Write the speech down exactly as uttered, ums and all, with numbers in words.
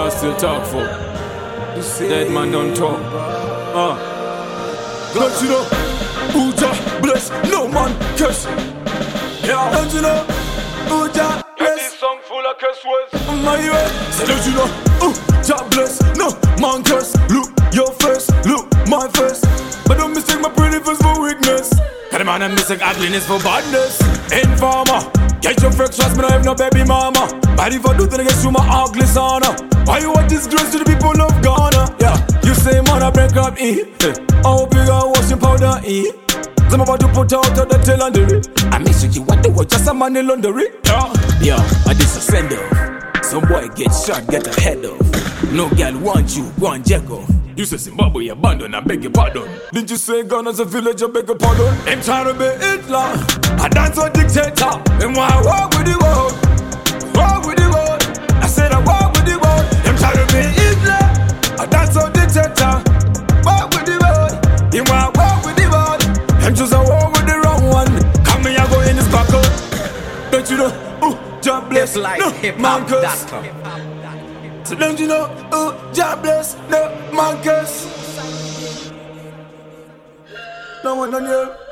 y'all still talk for? Dead man don't talk. Uh. Don't you know? Uja bless, no man curse. Yeah. Don't you know? Uja bless. This song full of curse words. My way. Say don't you know? Uja bless, no man curse. Look your face, look my face. But don't mistake my pretty face for weakness. Cause the man I mistake ugliness for badness. Informer, get your fresh trust, me no have no baby mama. But if I do then I get through my ugly sauna. Why you want disgrace to the people of Ghana? Yeah, you say man I break up E. I hope you got washing powder E. I'm about to put out the tail and the rip. I miss you, what the watch, just a man in laundry. Yeah, yeah, I this a send off. Some boy get shot, get a head off. No girl want you, go and jack off. You say Zimbabwe abandon, I beg your pardon. Didn't you say Ghana's a village, I beg your pardon? Them trying to be Hitler, I dance on dictator. Them want to walk with the world, walk with the world. I said I walk with the world. Them trying to be Hitler, I dance on dictator. Walk with the world, them want to walk with the world. Them choose a war with the wrong one. Come here, I go in this buckle. Don't you know, ooh, God bless, like no, man curse. hip-hop. So don't you know, ooh, God bless, no man curse. No one on you.